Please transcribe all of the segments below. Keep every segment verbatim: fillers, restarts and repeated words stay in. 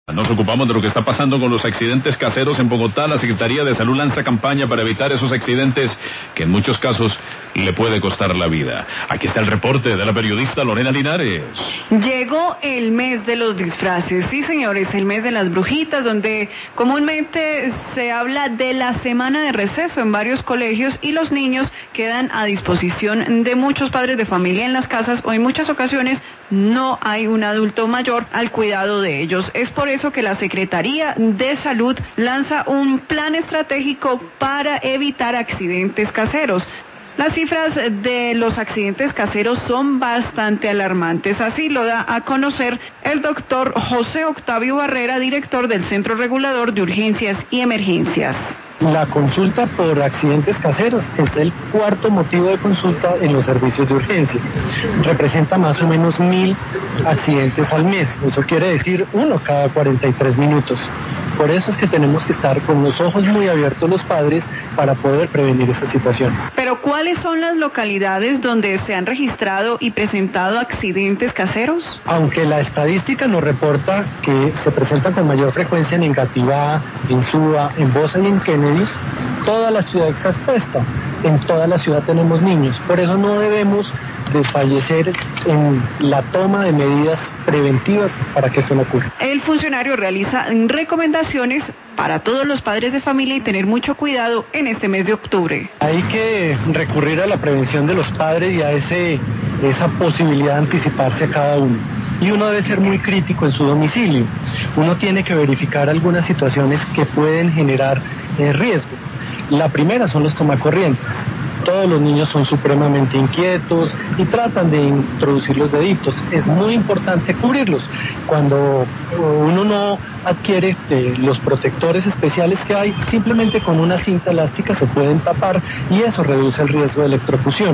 Nos ocupamos de lo que está pasando con los accidentes caseros en Bogotá. La Secretaría de Salud lanza campaña para evitar esos accidentes que en muchos casos le puede costar la vida. Aquí está el reporte de la periodista Lorena Linares. Llegó el mes de los disfraces, sí señores, el mes de las brujitas, donde comúnmente se habla de la semana de receso en varios colegios y los niños quedan a disposición de muchos padres de familia en las casas, o en muchas ocasiones no hay un adulto mayor al cuidado de ellos. Es por eso que la Secretaría de Salud lanza un plan estratégico para evitar accidentes caseros. Las cifras de los accidentes caseros son bastante alarmantes, así lo da a conocer el doctor José Octavio Barrera, director del Centro Regulador de Urgencias y Emergencias. La consulta por accidentes caseros es el cuarto motivo de consulta en los servicios de urgencia. Representa más o menos mil accidentes al mes. Eso quiere decir uno cada cuarenta y tres minutos. Por eso es que tenemos que estar con los ojos muy abiertos los padres para poder prevenir estas situaciones. Pero ¿cuáles son las localidades donde se han registrado y presentado accidentes caseros? Aunque la estadística nos reporta que se presentan con mayor frecuencia en Engativá, en Suba, en Bosa y en Kennedy, toda la ciudad está expuesta. En toda la ciudad tenemos niños. Por eso no debemos de fallecer en la toma de medidas preventivas para que eso no ocurra. El funcionario realiza recomendaciones para todos los padres de familia y tener mucho cuidado en este mes de octubre. Hay que recurrir a la prevención de los padres y a ese, esa posibilidad de anticiparse a cada uno. Y uno debe ser muy crítico en su domicilio. Uno tiene que verificar algunas situaciones que pueden generar eh, riesgo. La primera son los tomacorrientes. Todos los niños son supremamente inquietos y tratan de introducir los deditos. Es muy importante cubrirlos. Cuando uno no adquiere eh, los protectores especiales que hay, simplemente con una cinta elástica se pueden tapar y eso reduce el riesgo de electrocución.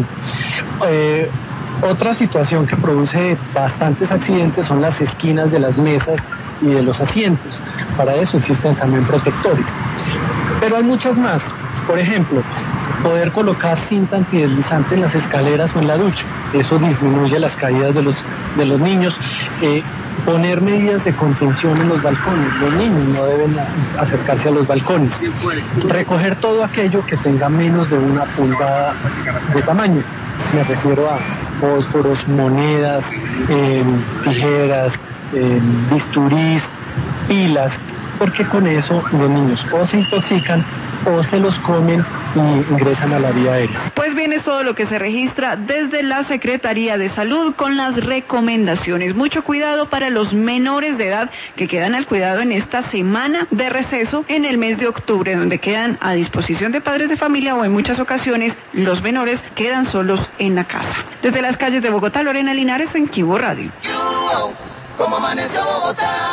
Eh, Otra situación que produce bastantes accidentes son las esquinas de las mesas y de los asientos. Para eso existen también protectores. Pero hay muchas más. Por ejemplo, poder colocar cinta antideslizante en las escaleras o en la ducha. Eso disminuye las caídas de los, de los niños. Eh, poner medidas de contención en los balcones. Los niños no deben acercarse a los balcones. Recoger todo aquello que tenga menos de una pulgada de tamaño. Me refiero a fósforos, monedas, eh, tijeras, eh, bisturís, pilas, porque con eso los niños o se intoxican o se los comen y ingresan a la vía aérea. Pues bien, es todo lo que se registra desde la Secretaría de Salud con las recomendaciones. Mucho cuidado para los menores de edad que quedan al cuidado en esta semana de receso en el mes de octubre, donde quedan a disposición de padres de familia o en muchas ocasiones los menores quedan solos en la casa. Desde las calles de Bogotá, Lorena Linares en Quibo Radio. ¿Cómo amaneció Bogotá?